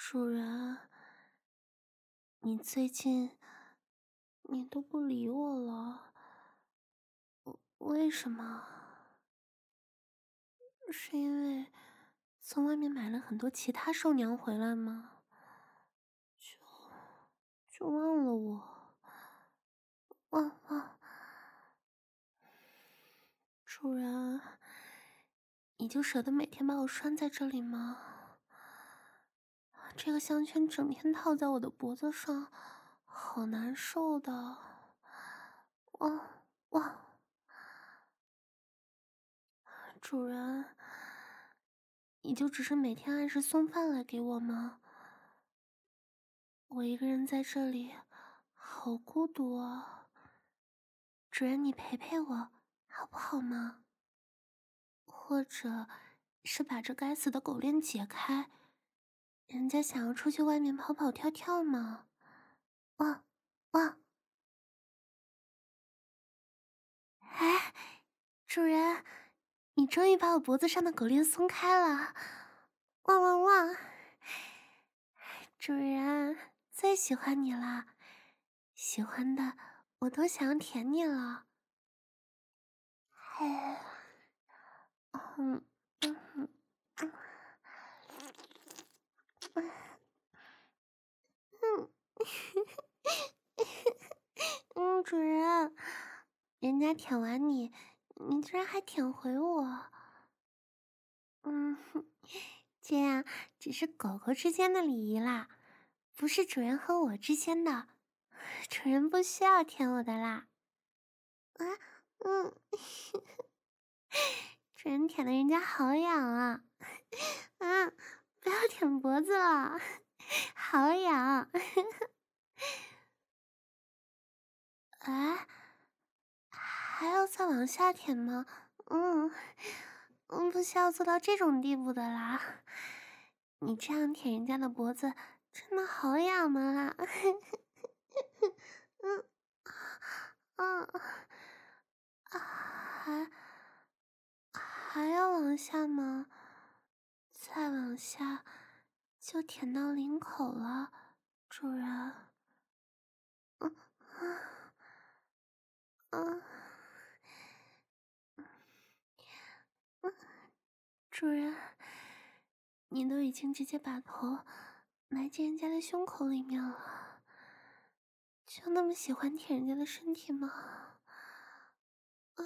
主人，你最近你都不理我了，为什么？是因为从外面买了很多其他兽娘回来吗？就忘了我，忘。主人，你就舍得每天把我拴在这里吗？这个项圈整天套在我的脖子上，好难受的。哇，主人，你就只是每天按时送饭来给我吗？我一个人在这里，好孤独啊。主人，你陪陪我，好不好吗？或者是把这该死的狗链解开，人家想要出去外面跑跑跳跳嘛。哇哇！哎，主人，你终于把我脖子上的狗链松开了！汪！主人，最喜欢你了，喜欢的我都想舔你了。哎，嗯嗯嗯主人，人家舔完你，你居然还舔回我。嗯，这样只是狗狗之间的礼仪啦，不是主人和我之间的。主人不需要舔我的啦。啊，嗯，主人舔的人家好痒啊！啊，不要舔脖子了，好痒。哎，还要再往下舔吗？嗯，不需要做到这种地步的啦。你这样舔人家的脖子，真的好痒的啦。嗯，啊，还还要往下吗？再往下就舔到领口了，主人。嗯嗯嗯，主人，你都已经直接把头埋进人家的胸口里面了，就那么喜欢舔人家的身体吗？啊，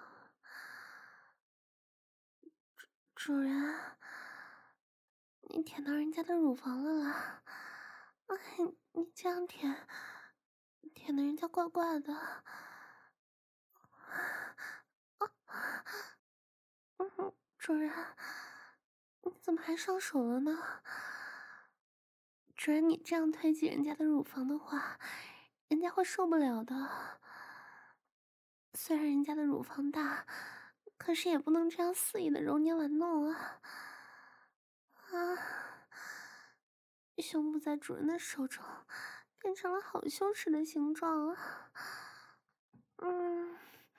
主人，你舔到人家的乳房了啦！哎，你这样舔的人家怪怪的。主人，你怎么还上手了呢？主人，你这样推挤人家的乳房的话，人家会受不了的。虽然人家的乳房大，可是也不能这样肆意的揉捏玩弄啊！啊，胸部在主人的手中变成了好羞耻的形状啊！嗯，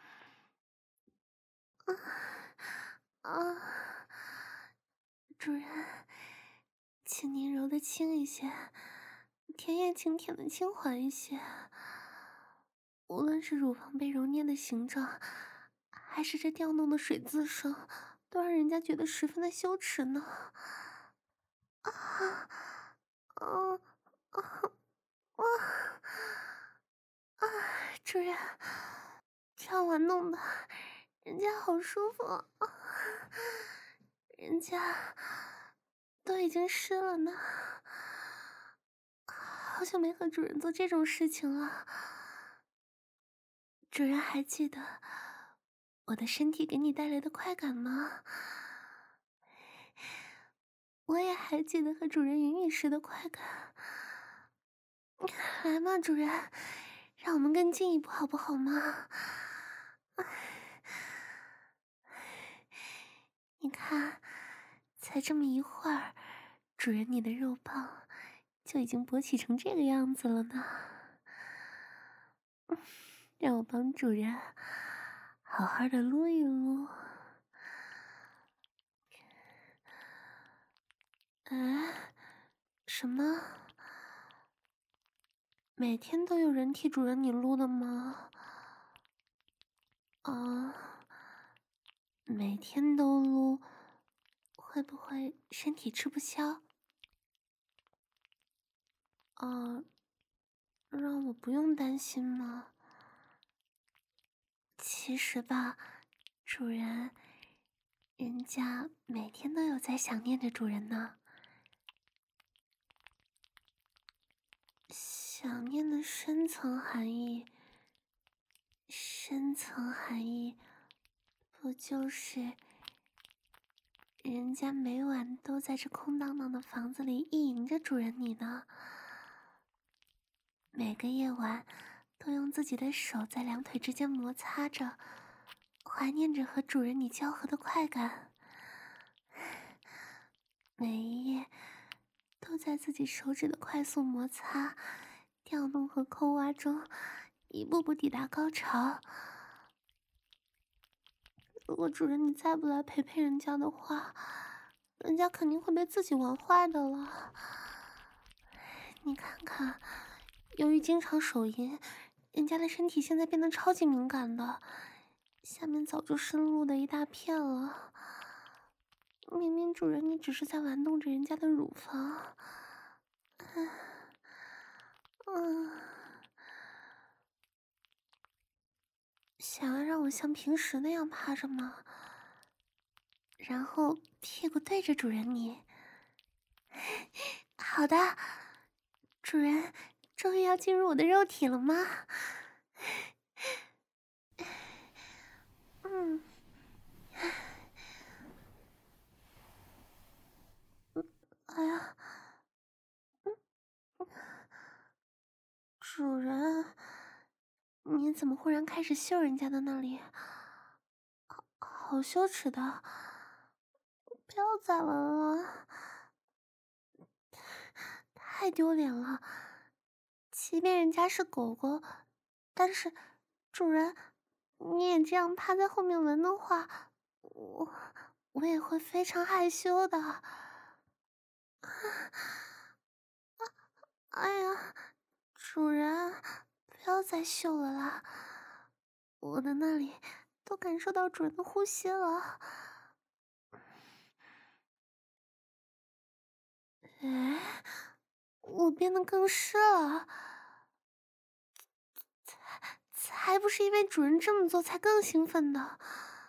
啊，主人，请您揉得轻一些，舔也请舔得轻缓一些。无论是乳房被揉捏的形状，还是这调动的水滋声，都让人家觉得十分的羞耻呢。啊，啊啊啊！主人，这样玩弄的，人家好舒服啊！人家都已经湿了呢，好久没和主人做这种事情了。主人还记得我的身体给你带来的快感吗？我也还记得和主人云雨时的快感。来嘛，主人，让我们更进一步好不好吗？你看，才这么一会儿，主人你的肉棒就已经勃起成这个样子了呢。让我帮主人好好的撸一撸。哎， 什么？每天都有人替主人你撸的吗？啊，每天都撸，会不会身体吃不消？啊，让我不用担心吗？其实吧，主人，人家每天都有在想念着主人呢。想念的深层含义，不就是人家每晚都在这空荡荡的房子里意淫着主人你呢？每个夜晚都用自己的手在两腿之间摩擦着，怀念着和主人你交合的快感。每一夜都在自己手指的快速摩擦、调动和抠挖中，一步步抵达高潮。如果主人你再不来陪人家的话，人家肯定会被自己玩坏的了。你看看，由于经常手淫，人家的身体现在变得超级敏感的，下面早就深入的一大片了。明明主人你只是在玩弄着人家的乳房，想要让我像平时那样趴着吗？然后屁股对着主人你。好的，主人终于要进入我的肉体了吗？嗯，哎呀，主人，你怎么忽然开始嗅人家的那里？好羞耻的，不要再闻了，太丢脸了。即便人家是狗狗，但是主人，你也这样趴在后面闻的话，我也会非常害羞的。哎呀，主人，不要再嗅了啦，我的那里都感受到主人的呼吸了。哎，我变得更湿了，才不是因为主人这么做才更兴奋的。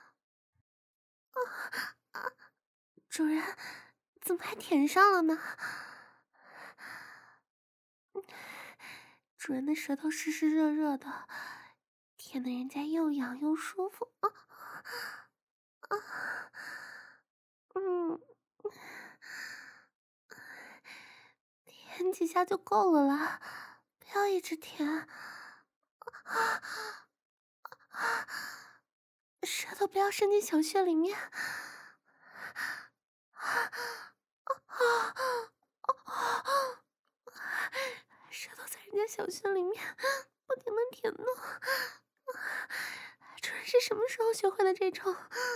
主人，怎么还舔上了呢？主人的舌头湿湿热热的，舔得人家又痒又舒服。嗯，舔几下就够了啦，不要一直舔。舌头不要伸进小穴里面。舌头在人家小穴里面不停的舔弄。主人是什么时候学会的这种？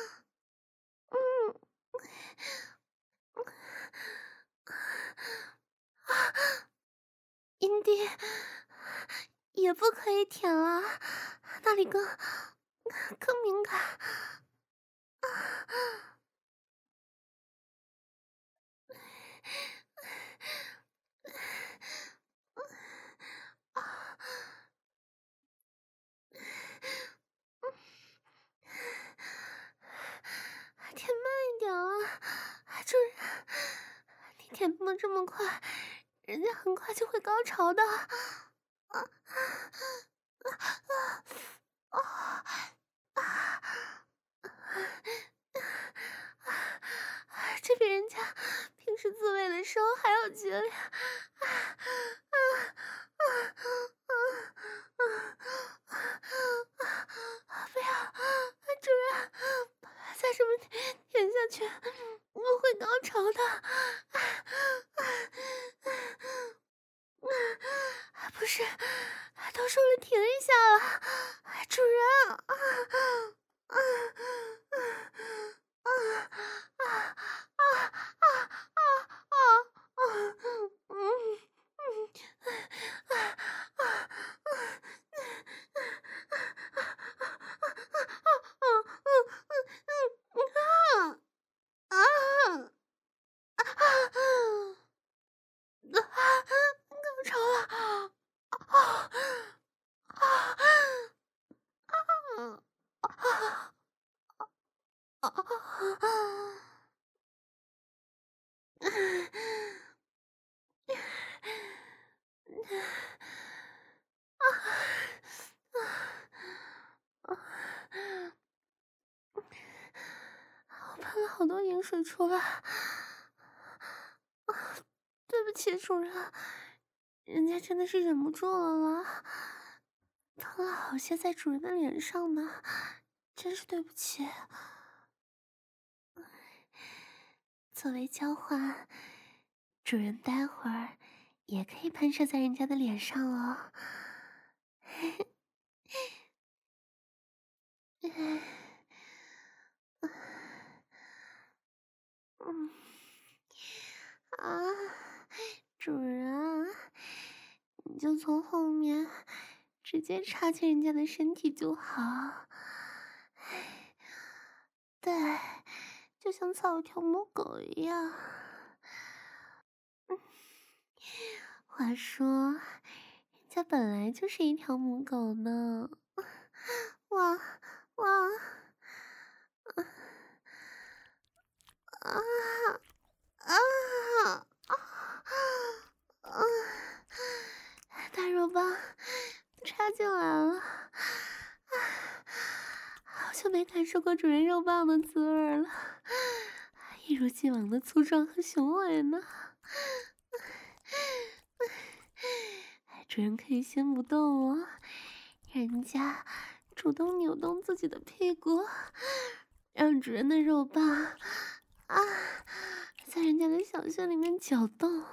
阴蒂也不可以舔了，那里更敏感。舔慢一点啊，主人，你舔不能这么快，人家很快就会高潮的。这比人家平时自慰的时候还要激烈。不要，主人，再这么舔下去，我会高潮的。不是，都说了停一下了，主人。 饮水出来。对不起，主人，人家真的是忍不住了啦，喷了好些在主人的脸上呢，真是对不起。作为交换，主人待会儿也可以喷射在人家的脸上了。啊，主人，你就从后面直接插进人家的身体就好。对，就像操一条母狗一样。话说，人家本来就是一条母狗呢。哇哇啊啊啊！大肉棒插进来了，好久没感受过主人肉棒的滋味了，一如既往的粗壮和雄伟呢。主人可以先不动哦，人家主动扭动自己的屁股，让主人的肉棒啊在人家的小穴里面搅动。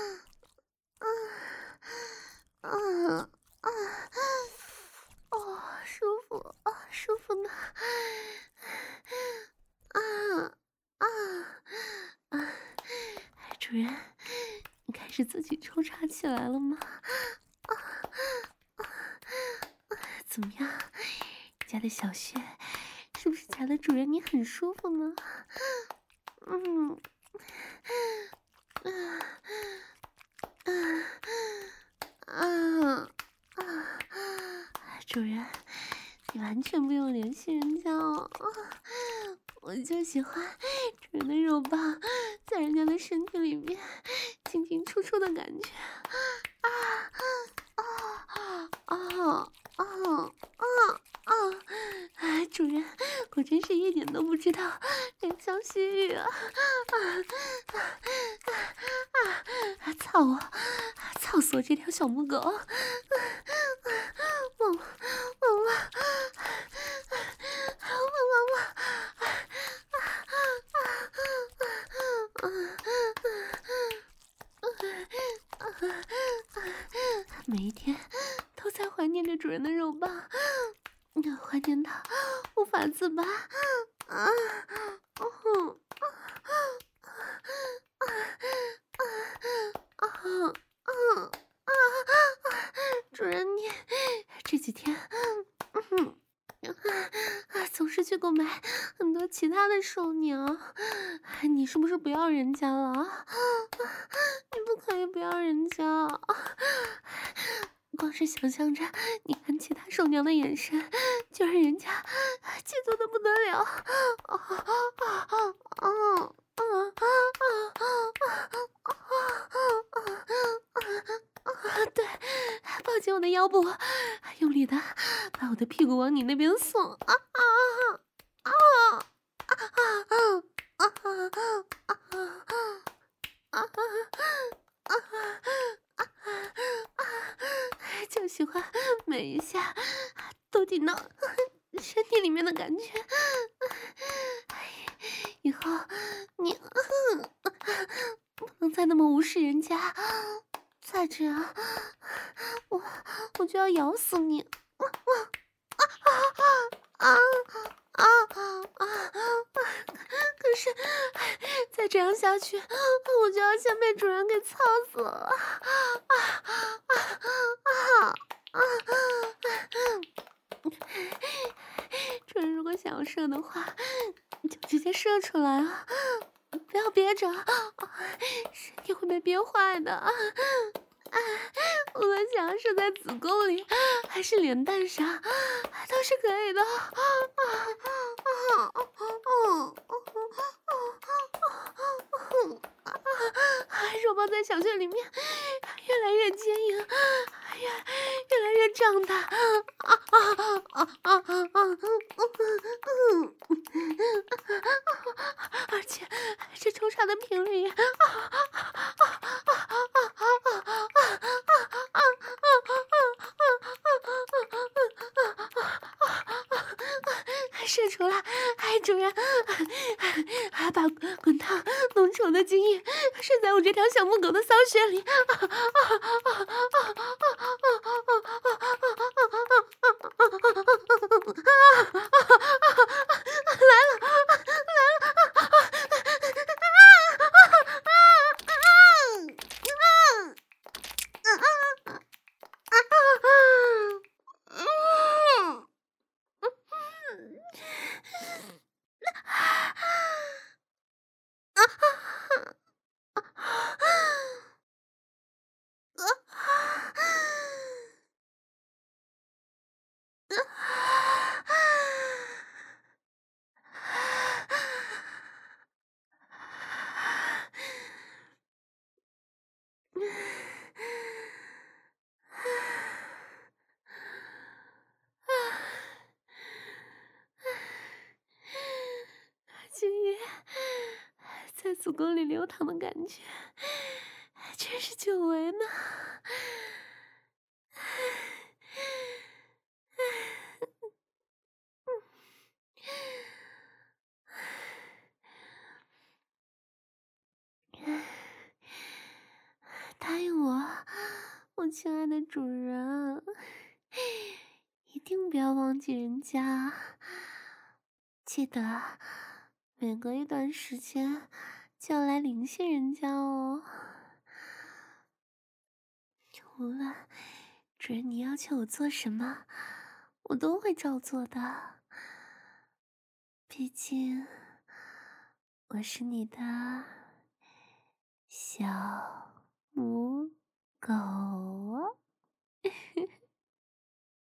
哦，舒服啊，舒服呢。主人，你开始自己抽插起来了吗？怎么样，人家的小穴是不是夹的主人你很舒服呢？主人，你完全不用联系人家哦，我就喜欢主人的肉棒在人家的身体里面进进出出的感觉。主人果真是一点都不知道怜香惜玉啊！操我，操死我这条小母狗！每一天都在怀念着主人的肉棒，怀念到无法自拔。主人，你这几天总是去购买很多其他的兽鸟，你是不是不要人家了？你不可以不要人家，光是想象着你看其他兽鸟的眼神，就让人家嫉妒的不得了。对，抱紧我的腰部，用力的把我的屁股往你那边送。就喜欢每一下都进到身体里面的感觉。以后你不能再那么无视人家，再这样我就要咬死你！可是再这样下去，我就要先被主人给操死了！主人如果想要射的话，你就直接射出来啊，不要憋着，身体会被憋坏的。无论想要射在子宫里还是脸蛋上，都是可以的。肉棒在小穴里面越来越坚硬，越来越胀大。 而且这抽插的频率射出来，主人，把滚烫浓稠的精液射在我这条小母狗的骚穴里，精液在子宫里流淌的感觉，真是久违呢。答应我，我亲爱的主人，一定不要忘记人家，记得每隔一段时间就要来联系人家哦。无论主人你要求我做什么，我都会照做的。毕竟我是你的小母狗。